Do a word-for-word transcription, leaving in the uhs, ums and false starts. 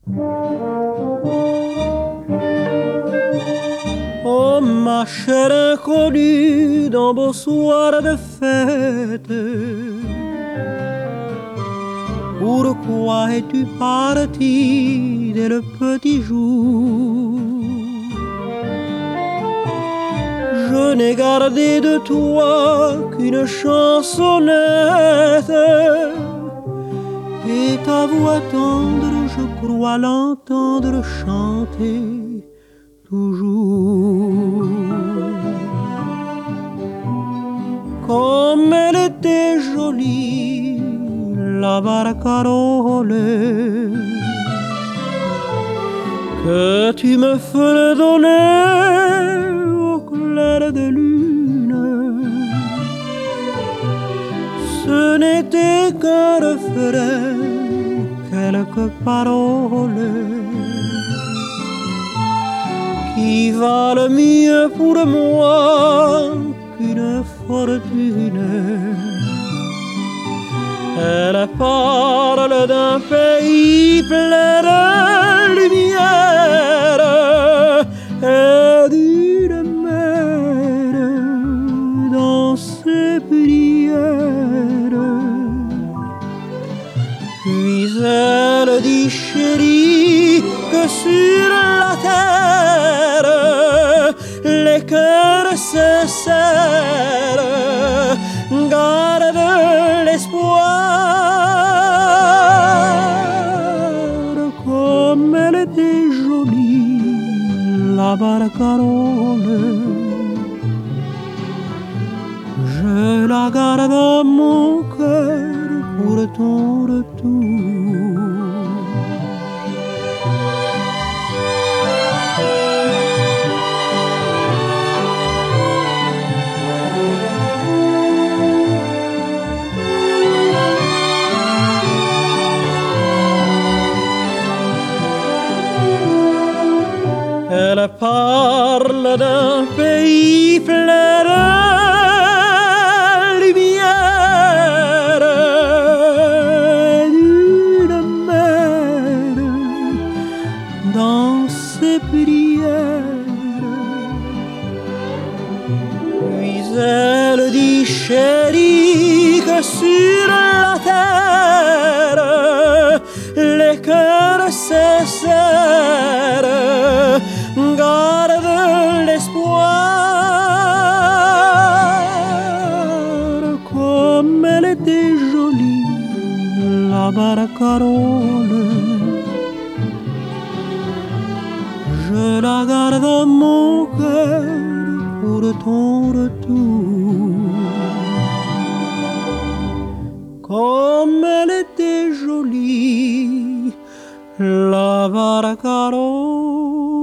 Oh ma chère inconnue, dans beau soir de fête, pourquoi es-tu partie dès le petit jour? Je n'ai gardé de toi qu'une chansonnette, et ta voix tendre, je crois l'entendre chanter toujours. Comme elle était jolie, la barcarolle que tu me ferais donner au clair de lune. Ce n'était qu'un refrain, quelques paroles qui valent mieux pour moi qu'une fortune. Elle parle d'un pays plein de lumière et d'une mer dans ses prières. Puis elle dit, chérie, que sur la terre les cœurs se serrent. Garde l'espoir. Comme elle était jolie, la barcarolle, je la garde à mon cœur pour ton retour. Elle parle d'un pays plein de lumière, d'une mer dans ses prières. Puis elle dit, chérie, que sur la terre les cœurs se serrent. Garde l'espoir. Comme elle était jolie, la barcarolle, je la garde dans mon cœur pour ton retour. Comme elle était jolie, la barcarolle.